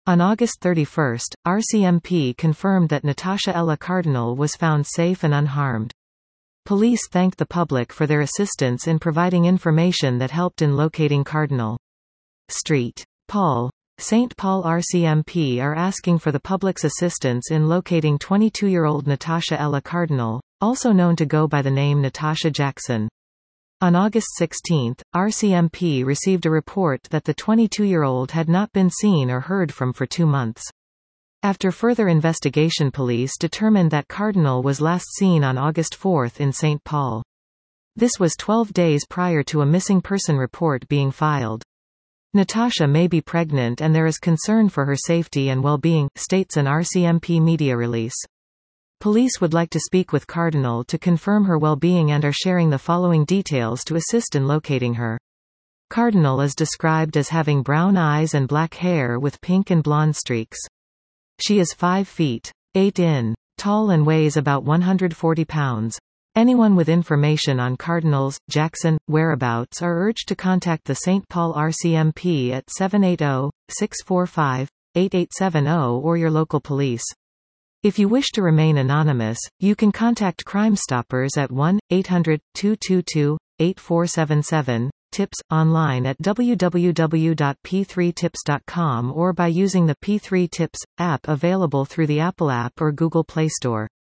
On August 31, RCMP confirmed that Natasha Ella Cardinal was found safe and unharmed. Police thanked the public for their assistance in providing information that helped in locating Cardinal. St. Paul. St. Paul RCMP are asking for the public's assistance in locating 22-year-old Natasha Ella Cardinal, also known to go by the name Natasha Jackson. On August 16, RCMP received a report that the 22-year-old had not been seen or heard from for 2 months. After further investigation, police determined that Cardinal was last seen on August 4 in St. Paul. This was 12 days prior to a missing person report being filed. Natasha may be pregnant and there is concern for her safety and well-being, states an RCMP media release. Police would like to speak with Cardinal to confirm her well-being and are sharing the following details to assist in locating her. Cardinal is described as having brown eyes and black hair with pink and blonde streaks. She is 5 feet 8 in tall and weighs about 140 pounds. Anyone with information on Cardinal's, Jackson, whereabouts are urged to contact the St. Paul RCMP at 780-645-8870 or your local police. If you wish to remain anonymous, you can contact Crime Stoppers at 1-800-222-8477, tips, online at www.p3tips.com or by using the P3 Tips app available through the Apple app or Google Play Store.